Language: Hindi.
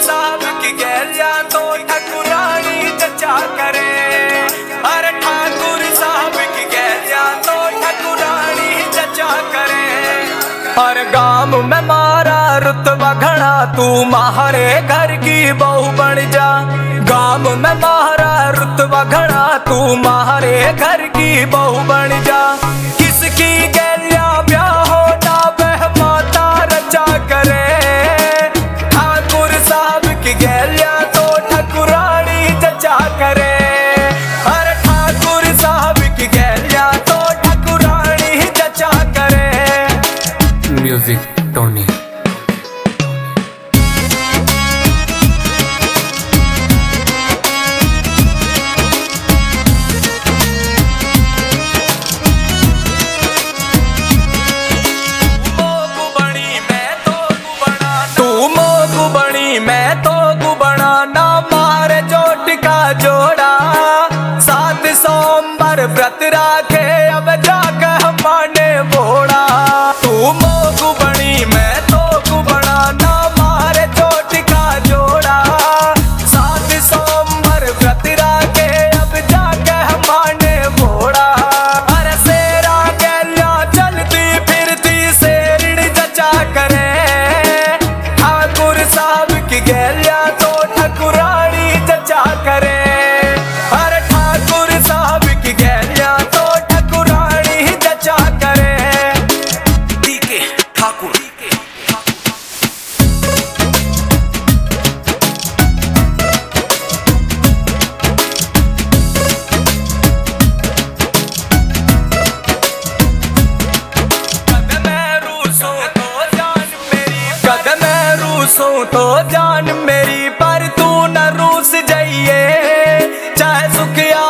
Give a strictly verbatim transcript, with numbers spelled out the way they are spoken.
साहब की गैलिया तो ठकुरानी चचा करे। अरे ठाकुर साहब की गैलिया तो ठकुरानी चचा करे। हर गांव में मारा रुतबा घड़ा, तू मारे घर की बहू बन जा। गांव में मारा रुतबा घड़ा, तू मारे घर की बहू बन जा। किसकी गैलिया ब्याह हो ना वह माता रचा करे। ठाकुर साहब की गैलिया तो ठकुरानी चचा करे। अरे ठाकुर साहब की गैलिया तो ठकुरानी चचा करे। म्यूजिक टोनी। मैं तो गुबना ना मारे जोट का जोड़ा। सात सोमवार व्रत राखे अब जाकर माने बोड़ा। तू मोगु बनी मैं तो गुबना ना मारे जोट का जोड़ा। सात सोमवार व्रत राखे अब जाकर माने बोड़ा। अरे सेरा गैलिया चलती फिरती शेरनी चचा करे। ठाकुर साहब की गैलिया तो ठकुरानी चचा करे। अरे ठाकुर साहब की गैलिया तो ठकुरानी चचा करे। डीके ठाकुर। रूसों तो जान मेरी पर तू न रूस जाइए। चाहे सुखिया